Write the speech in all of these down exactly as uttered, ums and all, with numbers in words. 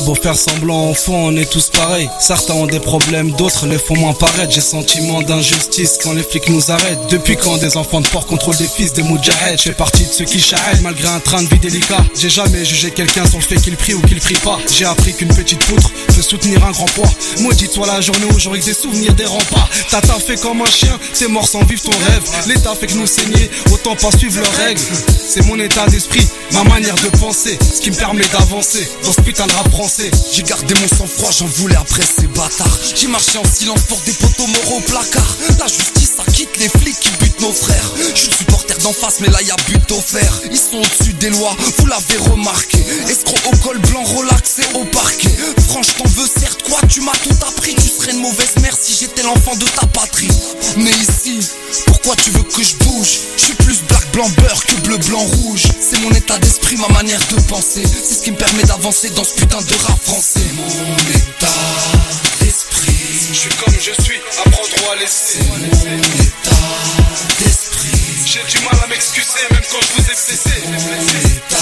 beau faire semblant, au fond on est tous pareils. Certains ont des problèmes, d'autres les font moins paraître. J'ai sentiment d'injustice quand les flics nous arrêtent. Depuis quand des enfants de port contrôlent des fils des moudjaheds? Je fais partie de ceux qui charrêtent malgré un train de vie délicat. J'ai jamais jugé quelqu'un sur le fait qu'il prie ou qu'il prie pas. J'ai appris qu'une petite poutre peut soutenir un grand poids. Maudite soit la journée où j'aurai que des souvenirs des remparts. T'as taffé comme un chien, t'es mort sans vivre ton rêve. L'état fait que nous saigner, autant pas suivre leurs règles. C'est mon état d'esprit, ma manière de penser, ce qui me permet d'avancer dans ce putain de rap français. J'ai gardé mon sang-froid, j'en voulais après ces bâtards. J'ai marché en silence pour des poteaux morts au placard. La justice, ça quitte les flics qui butent nos frères. Je suis le supporter d'en face, mais là y'a but offert. Ils sont au-dessus des lois, vous l'avez remarqué. Escroc au col blanc, relaxé au parquet. Franche, t'en veux certes, quoi, tu m'as tout appris. Tu serais une mauvaise mère si j'étais l'enfant de ta patrie. Mais ici, pourquoi tu veux que je bouge? Je suis plus black, blanc, beurre que bleu, blanc, rouge. C'est mon état d'esprit, ma manière de penser. C'est ce qui me permet d'avancer dans ce putain de rap français. Mon état d'esprit. Je suis comme je suis, apprendre à laisser. C'est mon état d'esprit. J'ai du mal à m'excuser même quand je vous ai blessé. Mon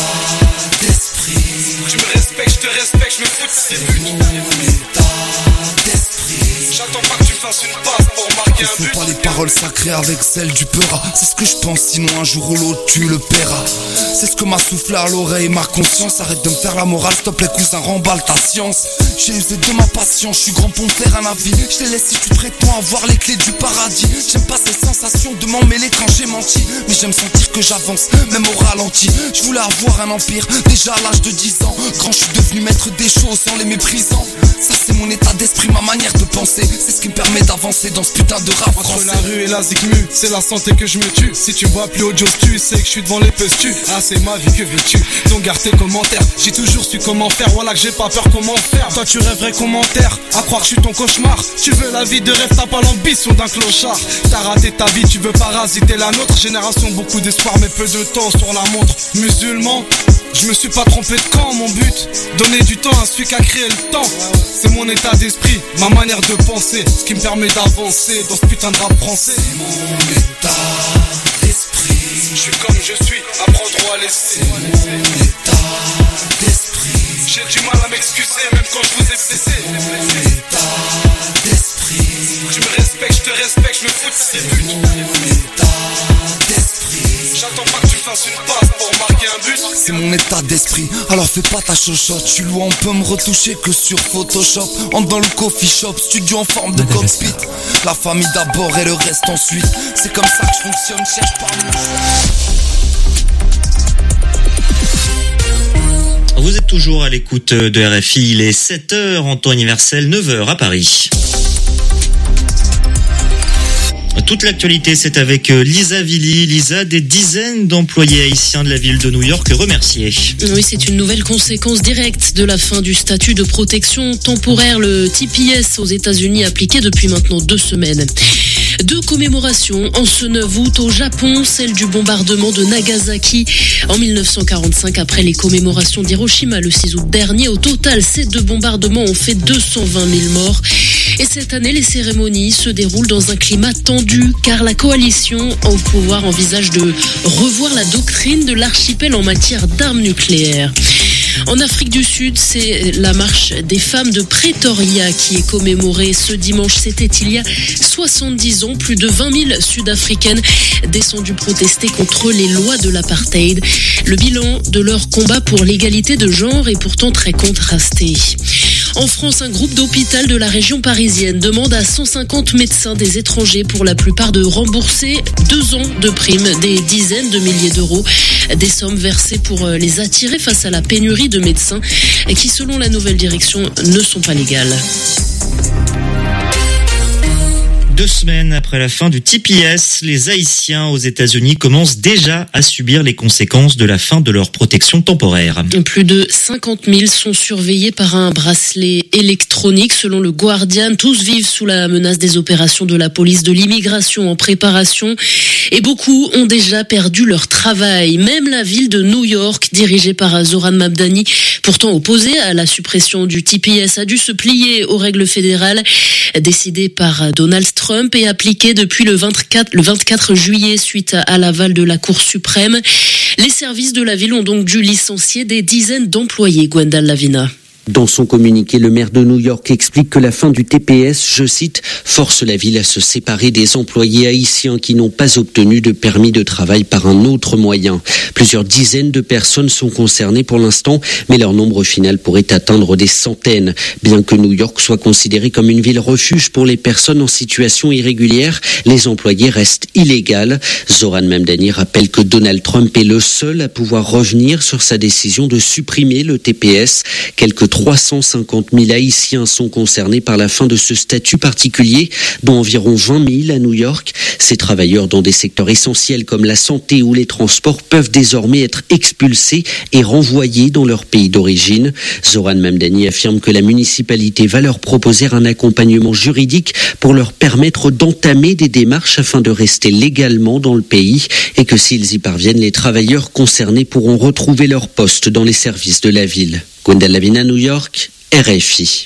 état d'esprit. Tu me respectes, je te respecte, je me fous de ces buts. Mon état d'esprit. J'attends pas que tu fasses une passe pour marquer un but. Fais pas les paroles sacrées avec celles du peura. C'est ce que je pense, sinon un jour ou l'autre tu le paieras. C'est ce que m'a soufflé à l'oreille ma conscience. Arrête de me faire la morale, s'il te plaît cousin, remballe ta science. J'ai usé de ma patience, je suis grand pour me faire un avis. Je te laisse si tu prétends avoir les clés du paradis. J'aime pas ces sensations de m'en mêler quand j'ai menti. Mais j'aime sentir que j'avance, même au ralenti. Je voulais avoir un empire, déjà à l'âge de dix ans. Quand je suis devenu maître des choses en les méprisant. Ça c'est mon état d'esprit, ma manière de penser. C'est ce qui me permet d'avancer dans ce putain de rap Entre français. la rue et la zikmu, c'est la santé que je me tue. Si tu vois plus haut Joe, tu sais que je suis devant les pestus. Ah c'est ma vie, que veux-tu? Donc garde tes commentaires. J'ai toujours su comment faire, voilà que j'ai pas peur comment faire. Toi tu rêverais commentaire, à croire que je suis ton cauchemar. Tu veux la vie de rêve, t'as pas l'ambition d'un clochard. T'as raté ta vie, tu veux parasiter la nôtre. Génération, beaucoup d'espoir mais peu de temps sur la montre. Musulman, je me suis pas trompé de camp, mon but donner du temps à celui qui a créé le temps. C'est mon état d'esprit, ma manière de penser, ce qui me permet d'avancer dans ce putain de rap français. C'est mon état d'esprit. Je suis comme je suis, apprendre à laisser. C'est mon état d'esprit. J'ai du mal à m'excuser même quand je vous ai blessé. Mon état d'esprit. Tu me respectes, je te respecte, je me fous de ces buts. Mon état d'esprit. J'attends pas que tu fasses une passe pour marquer un but. C'est mon état d'esprit, alors fais pas ta chochotte. Je suis loin, on peut me retoucher que sur Photoshop. Entre dans le coffee shop, studio en forme de cockpit. La famille d'abord et le reste ensuite. C'est comme ça que je fonctionne, cherche pas mieux. Vous êtes toujours à l'écoute de R F I, il est sept heures en temps universel, neuf heures à Paris. Toute l'actualité, c'est avec Lisa Villy. Lisa, des dizaines d'employés haïtiens de la ville de New York remerciés. Oui, c'est une nouvelle conséquence directe de la fin du statut de protection temporaire, le T P S aux États-Unis, appliqué depuis maintenant deux semaines. Deux commémorations en ce neuf août au Japon, celle du bombardement de Nagasaki en mille neuf cent quarante-cinq après les commémorations d'Hiroshima le six août dernier. Au total, ces deux bombardements ont fait deux cent vingt mille morts. Et cette année, les cérémonies se déroulent dans un climat tendu car la coalition au pouvoir envisage de revoir la doctrine de l'archipel en matière d'armes nucléaires. En Afrique du Sud, c'est la marche des femmes de Pretoria qui est commémorée ce dimanche. C'était il y a soixante-dix ans. Plus de vingt mille Sud-Africaines descendues protester contre les lois de l'apartheid. Le bilan de leur combat pour l'égalité de genre est pourtant très contrasté. En France, un groupe d'hôpital de la région parisienne demande à cent cinquante médecins des étrangers, pour la plupart, de rembourser deux ans de primes, des dizaines de milliers d'euros, des sommes versées pour les attirer face à la pénurie de médecins qui, selon la nouvelle direction, ne sont pas légales. Deux semaines après la fin du T P S, les Haïtiens aux États-Unis commencent déjà à subir les conséquences de la fin de leur protection temporaire. Plus de cinquante mille sont surveillés par un bracelet électronique. Selon le Guardian, tous vivent sous la menace des opérations de la police de l'immigration en préparation. Et beaucoup ont déjà perdu leur travail. Même la ville de New York, dirigée par Zoran Mamdani, pourtant opposée à la suppression du T P S, a dû se plier aux règles fédérales décidées par Donald Trump et appliquées depuis le vingt-quatre, le vingt-quatre juillet suite à l'aval de la Cour suprême. Les services de la ville ont donc dû licencier des dizaines d'employés, Gwendal Lavina. Dans son communiqué, le maire de New York explique que la fin du T P S, je cite, force la ville à se séparer des employés haïtiens qui n'ont pas obtenu de permis de travail par un autre moyen. Plusieurs dizaines de personnes sont concernées pour l'instant, mais leur nombre final pourrait atteindre des centaines. Bien que New York soit considérée comme une ville refuge pour les personnes en situation irrégulière, les employés restent illégaux. Zoran Mamdani rappelle que Donald Trump est le seul à pouvoir revenir sur sa décision de supprimer le T P S. Quelques trois cent cinquante mille Haïtiens sont concernés par la fin de ce statut particulier, dont environ vingt mille à New York. Ces travailleurs dans des secteurs essentiels comme la santé ou les transports peuvent désormais être expulsés et renvoyés dans leur pays d'origine. Zoran Mamdani affirme que la municipalité va leur proposer un accompagnement juridique pour leur permettre d'entamer des démarches afin de rester légalement dans le pays et que s'ils y parviennent, les travailleurs concernés pourront retrouver leur poste dans les services de la ville. Gwendal Lavina, New York, R F I.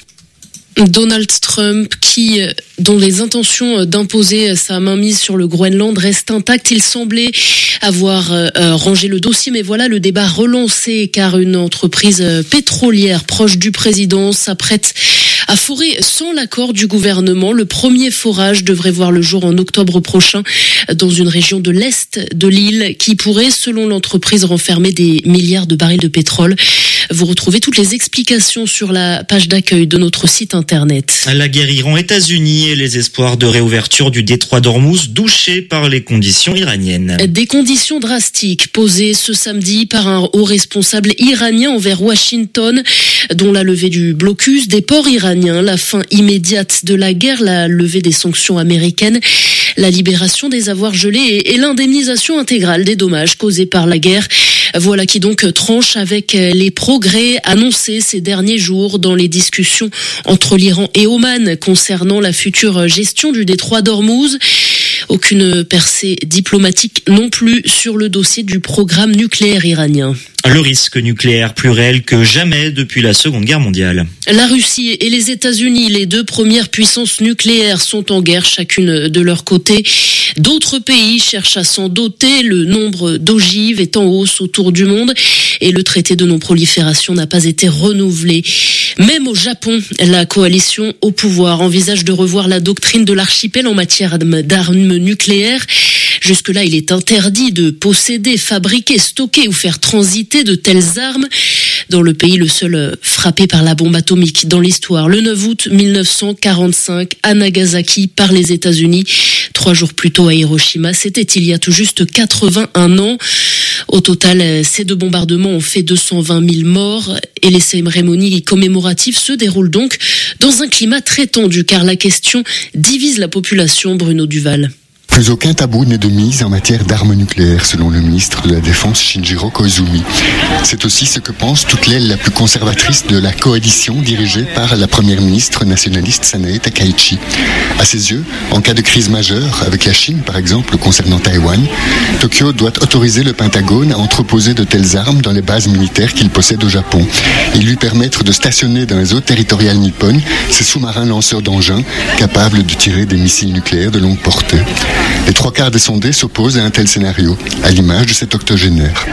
Donald Trump, qui, dont les intentions d'imposer sa mainmise sur le Groenland restent intactes, il semblait avoir euh, rangé le dossier, mais voilà le débat relancé car une entreprise pétrolière proche du président s'apprête à forer sans l'accord du gouvernement. Le premier forage devrait voir le jour en octobre prochain dans une région de l'est de l'île qui pourrait, selon l'entreprise, renfermer des milliards de barils de pétrole. Vous retrouvez toutes les explications sur la page d'accueil de notre site internet. La guerre Iran-États-Unis et les espoirs de réouverture du détroit d'Ormuz douchés par les conditions iraniennes. Des conditions drastiques posées ce samedi par un haut responsable iranien envers Washington, dont la levée du blocus des ports iraniens, la fin immédiate de la guerre, la levée des sanctions américaines, la libération des avoirs gelés et l'indemnisation intégrale des dommages causés par la guerre. Voilà qui donc tranche avec les progrès annoncés ces derniers jours dans les discussions entre l'Iran et Oman concernant la future gestion du détroit d'Ormuz. Aucune percée diplomatique non plus sur le dossier du programme nucléaire iranien. Le risque nucléaire plus réel que jamais depuis la Seconde Guerre mondiale. La Russie et les États-Unis, les deux premières puissances nucléaires, sont en guerre chacune de leur côté. D'autres pays cherchent à s'en doter. Le nombre d'ogives est en hausse autour du monde et le traité de non-prolifération n'a pas été renouvelé. Même au Japon, la coalition au pouvoir envisage de revoir la doctrine de l'archipel en matière d'armes nucléaires. Jusque-là, il est interdit de posséder, fabriquer, stocker ou faire transiter de telles armes. Dans le pays, le seul frappé par la bombe atomique dans l'histoire, le neuf août mille neuf cent quarante-cinq, à Nagasaki, par les États-Unis. Trois jours plus tôt à Hiroshima, c'était il y a tout juste quatre-vingt-un ans. Au total, ces deux bombardements ont fait deux cent vingt mille morts et les cérémonies commémoratives se déroulent donc dans un climat très tendu car la question divise la population. Bruno Duval. Plus aucun tabou n'est de mise en matière d'armes nucléaires, selon le ministre de la Défense Shinjiro Koizumi. C'est aussi ce que pense toute l'aile la plus conservatrice de la coalition dirigée par la première ministre nationaliste Sanae Takaichi. À ses yeux, en cas de crise majeure, avec la Chine par exemple concernant Taïwan, Tokyo doit autoriser le Pentagone à entreposer de telles armes dans les bases militaires qu'il possède au Japon et lui permettre de stationner dans les eaux territoriales nippones ces sous-marins lanceurs d'engins capables de tirer des missiles nucléaires de longue portée. Les trois quarts des sondés s'opposent à un tel scénario, à l'image de cet octogénaire.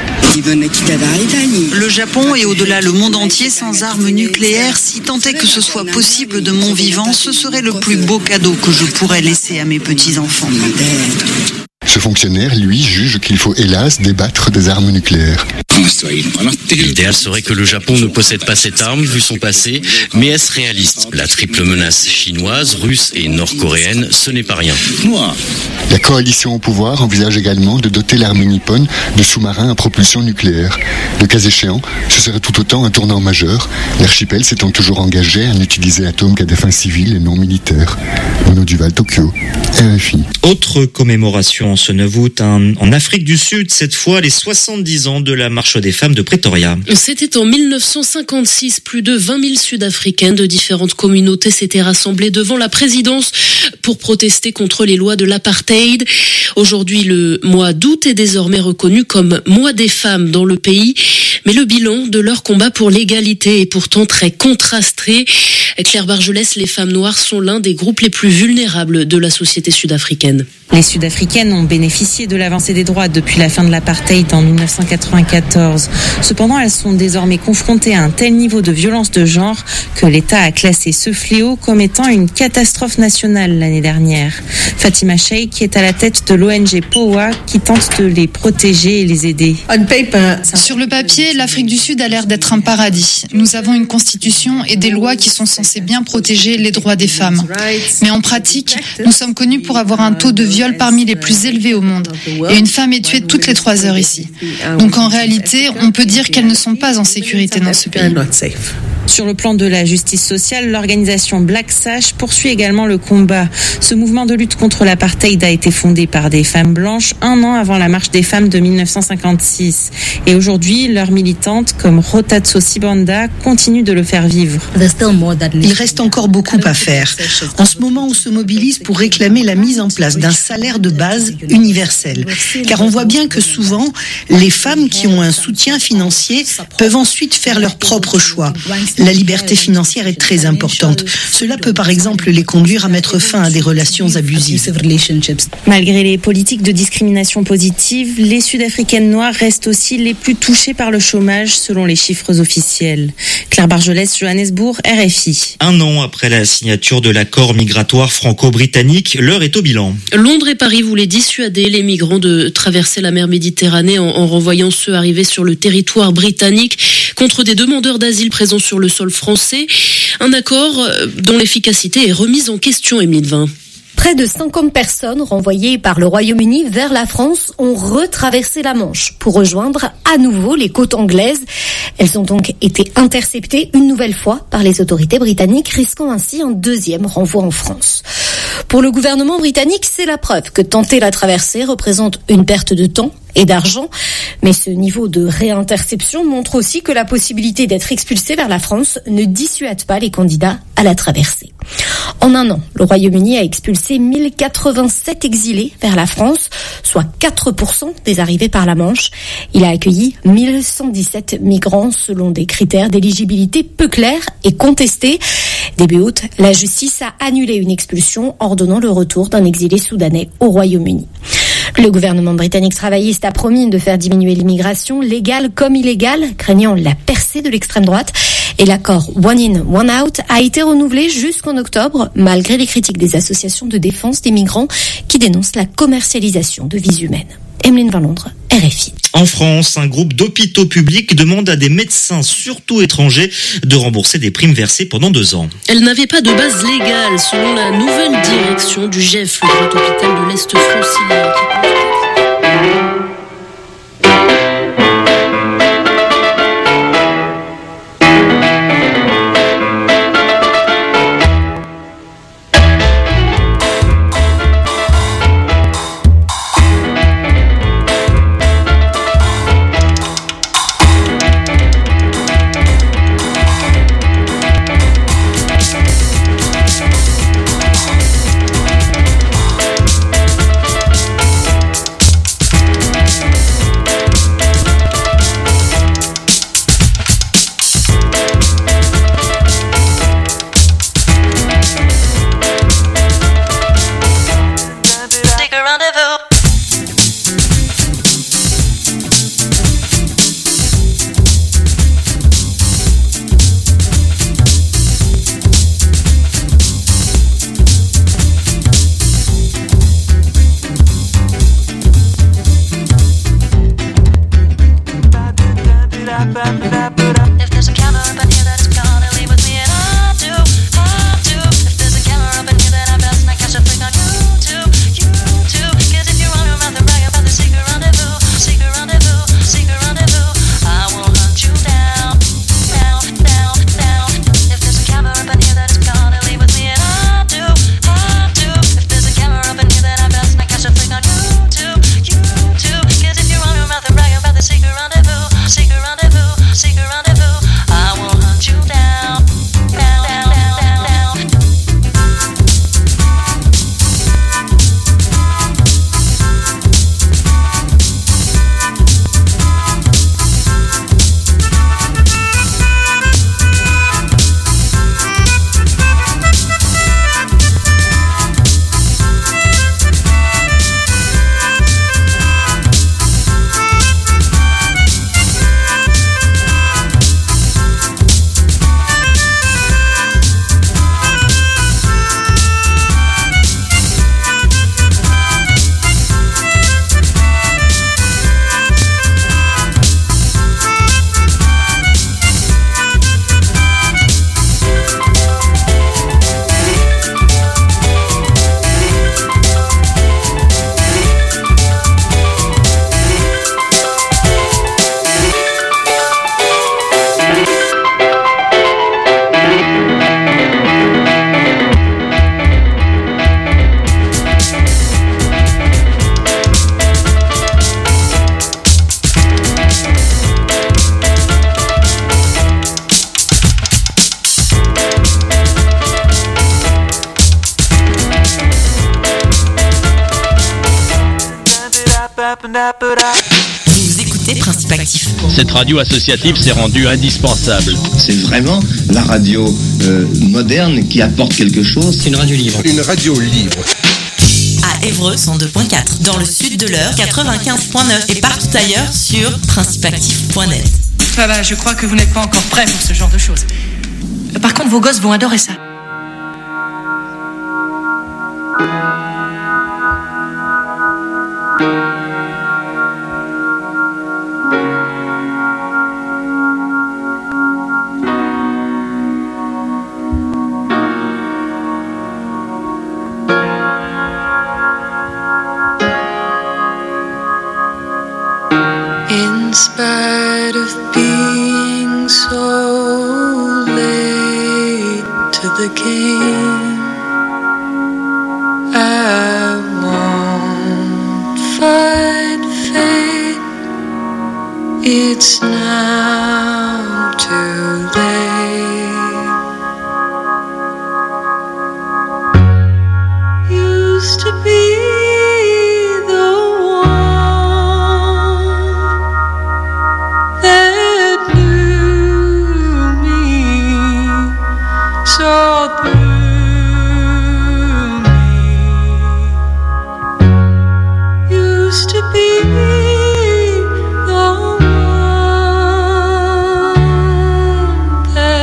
Le Japon et au-delà le monde entier sans armes nucléaires, si tant est que ce soit possible de mon vivant, ce serait le plus beau cadeau que je pourrais laisser à mes petits-enfants. Ce fonctionnaire, lui, juge qu'il faut hélas débattre des armes nucléaires. L'idéal serait que le Japon ne possède pas cette arme vu son passé, mais est-ce réaliste? La triple menace chinoise, russe et nord-coréenne, ce n'est pas rien. La coalition au pouvoir envisage également de doter l'armée nippone de sous-marins à propulsion nucléaire. Le cas échéant, ce serait tout autant un tournant majeur, l'archipel s'étant toujours engagé à n'utiliser l'atome qu'à des fins civiles et non militaires. Bruno Duval, Tokyo, R F I. Autre commémoration ce neuf août hein, en Afrique du Sud, cette fois les soixante-dix ans de la marche des femmes de Pretoria. C'était en mille neuf cent cinquante-six. Plus de vingt mille Sud-Africaines de différentes communautés s'étaient rassemblées devant la présidence pour protester contre les lois de l'apartheid. Aujourd'hui, le mois d'août est désormais reconnu comme mois des femmes dans le pays. Mais le bilan de leur combat pour l'égalité est pourtant très contrasté. Claire Bargelès, les femmes noires sont l'un des groupes les plus vulnérables de la société sud-africaine. Les Sud-Africaines ont bénéficié de l'avancée des droits depuis la fin de l'apartheid en dix-neuf cent quatre-vingt-quatorze. Cependant, elles sont désormais confrontées à un tel niveau de violence de genre que l'État a classé ce fléau comme étant une catastrophe nationale l'année dernière. Fatima Sheikh qui est à la tête de l'O N G P O A qui tente de les protéger et les aider. Sur le papier, l'Afrique du Sud a l'air d'être un paradis. Nous avons une constitution et des lois qui sont censées bien protéger les droits des femmes. Mais en pratique, nous sommes connus pour avoir un taux de viol parmi les plus élevés au monde. Et une femme est tuée toutes les trois heures ici. Donc en réalité, on peut dire qu'elles ne sont pas en sécurité dans ce pays. Sur le plan de la justice sociale, l'organisation Black Sash poursuit également le combat. Ce mouvement de lutte contre l'apartheid a été fondé par des femmes blanches un an avant la marche des femmes de dix-neuf cent cinquante-six. Et aujourd'hui, leurs militantes, comme Rotatso Sibanda, continuent de le faire vivre. Il reste encore beaucoup à faire. En ce moment, on se mobilise pour réclamer la mise en place d'un salaire de base universel. Car on voit bien que souvent, les femmes qui ont un soutien financier peuvent ensuite faire leur propre choix. La liberté financière est très importante. Cela peut par exemple les conduire à mettre fin à des relations abusives. Malgré les politiques de discrimination positive, les Sud-Africaines noires restent aussi les plus touchées par le chômage selon les chiffres officiels. Claire Bargelès, Johannesburg, R F I. Un an après la signature de l'accord migratoire franco-britannique, l'heure est au bilan. Londres et Paris voulaient dissuader les migrants de traverser la mer Méditerranée en, en renvoyant ceux arrivés sur le territoire britannique contre des demandeurs d'asile présents sur le sol français. Un accord dont l'efficacité est remise en question, Émile Vin. Près de cinquante personnes renvoyées par le Royaume-Uni vers la France ont retraversé la Manche pour rejoindre à nouveau les côtes anglaises. Elles ont donc été interceptées une nouvelle fois par les autorités britanniques, risquant ainsi un deuxième renvoi en France. Pour le gouvernement britannique, c'est la preuve que tenter la traversée représente une perte de temps et d'argent. Mais ce niveau de réinterception montre aussi que la possibilité d'être expulsé vers la France ne dissuade pas les candidats à la traversée. En un an, le Royaume-Uni a expulsé mille quatre-vingt-sept exilés vers la France, soit quatre pour cent des arrivées par la Manche. Il a accueilli mille cent dix-sept migrants selon des critères d'éligibilité peu clairs et contestés. Début août, la justice a annulé une expulsion ordonnant le retour d'un exilé soudanais au Royaume-Uni. Le gouvernement britannique travailliste a promis de faire diminuer l'immigration, légale comme illégale, craignant la percée de l'extrême droite. Et l'accord One In, One Out a été renouvelé jusqu'en octobre, malgré les critiques des associations de défense des migrants qui dénoncent la commercialisation de vies humaines. Emeline Van Londres, R F I. En France, un groupe d'hôpitaux publics demande à des médecins, surtout étrangers, de rembourser des primes versées pendant deux ans. Elle n'avait pas de base légale, selon la nouvelle direction du G E F, le grand hôpital de l'Est francilien. Vous écoutez Principe Actif. Cette radio associative s'est rendue indispensable. C'est vraiment la radio euh, moderne qui apporte quelque chose. C'est une radio libre. Une radio libre. À Évreux, cent deux virgule quatre. Dans le sud de l'Eure, quatre-vingt-quinze virgule neuf. Et partout ailleurs sur principe actif point net. Ah bah, je crois que vous n'êtes pas encore prêts pour ce genre de choses. Par contre, vos gosses vont adorer ça. In spite of being so late to the game, I won't fight fate. It's now too late. Used to be saw through me. Used to be the one that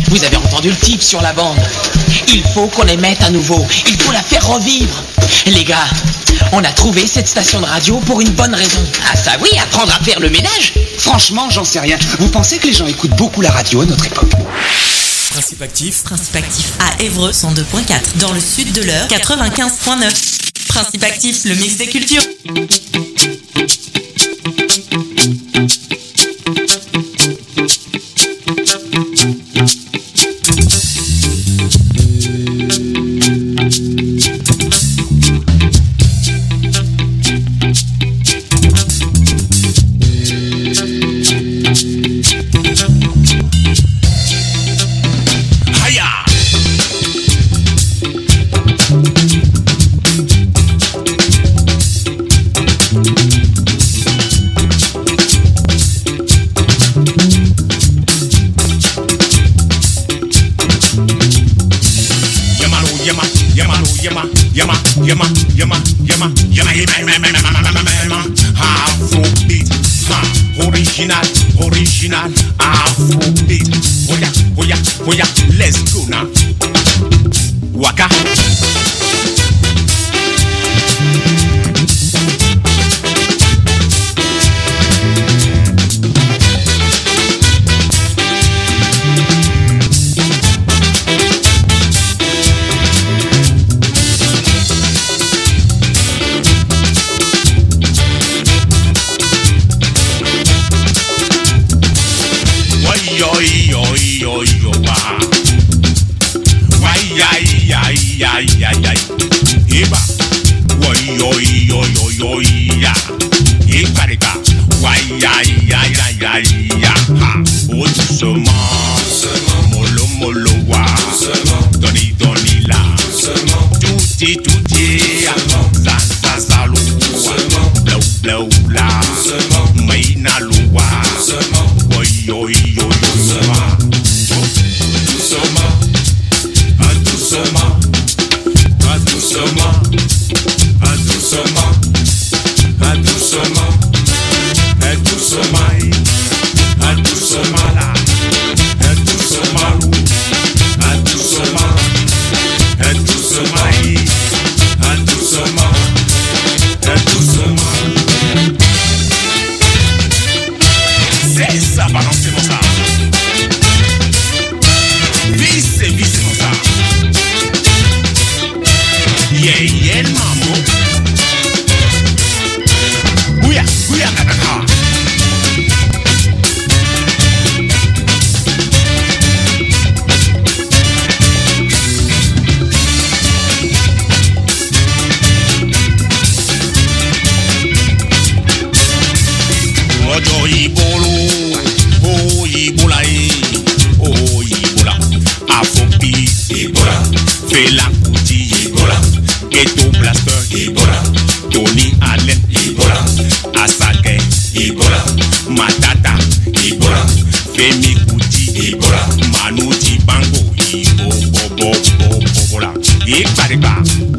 Vous avez entendu le type sur la bande. Il faut qu'on les mette à nouveau. Il faut la faire revivre. Les gars, on a trouvé cette station de radio pour une bonne raison. Ah ça oui, apprendre à faire le ménage. Franchement, j'en sais rien. Vous pensez que les gens écoutent beaucoup la radio à notre époque? Principe actif. Principe actif à Évreux cent deux point quatre. Dans le sud de l'Eure quatre-vingt-quinze point neuf. Principe actif, le mix des cultures. Original, original, Afrobeat. Oya, oya, oya, let's go now. Waka. Ebola, Manu Dibango, Ibo, Bo, Bo, Bo, Bola, Ebola,